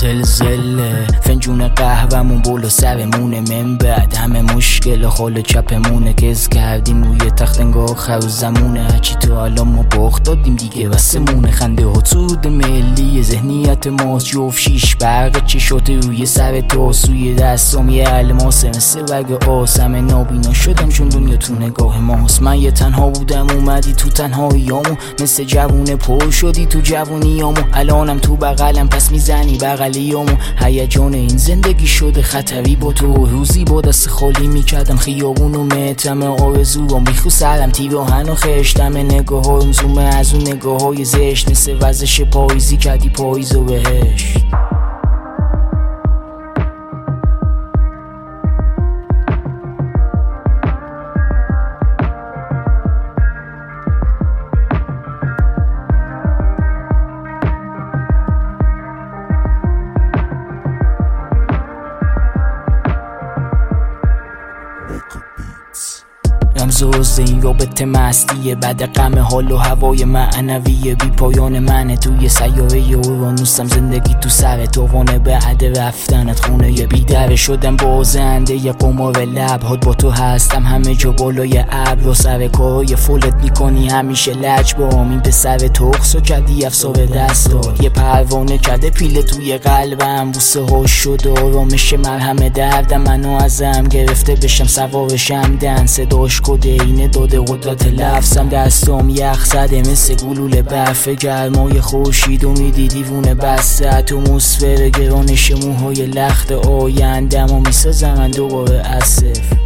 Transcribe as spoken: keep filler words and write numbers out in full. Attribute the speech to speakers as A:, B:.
A: زلزله فنجون قهوه‌مون بولو سرمونه من بعد همه مشکل خال چپمونه کز کردیم روی تخت انگار خر زمونه هرچی تو حالا ما باخت دادیم دیگه واسمونه خنده ها سود ملی ذهنیت ماست جفت شیش برق چشات روی سر تو سوی دستم یه الماسه مثل برگ آس همه نابینا شدم چون دنیا تو نگاه ماست من یه تنها بودم اومدی تو تنهاییامو مثل جوون پر شدی تو جوونیامو الانم تو بغلم پس میزنی بغلیامو هیجان این زندگی شده خطری با تو روزی با دست خالی میکردم خیابونو مترم آرزوام بیخو سرم تیراهن و خشتم نگاه ها زومه از اون نگاه های زشت مثل وزش پاییزی کردی پاییز و بهشت رمزوز این رابطه مستیه بعد غم حال و هوای معنویه بی پایان منه توی سیاره اورانوسم زندگی تو سر توانه بعد رفتنت خونه یه بیدره شدم بازنده یه قمار لب هات با تو هستم همه جا بالای ابر و سر کارای فولت میکنی همیشه لج با این پسر تخص و کردی افسار دستات یه پروانه کرده پیله توی قلبم بوسه ها شد آرامش مرهم دردم منو ازم گرفته بشم سوارشم دن صداش کده اینه داده قدرت لفظم دستام یخ زده مثل گلوله برف گرمای خورشید و میدی دیوونه بسته اتمسفر گرانش موهای لخت آیندم و میسازم من دوباره از صفر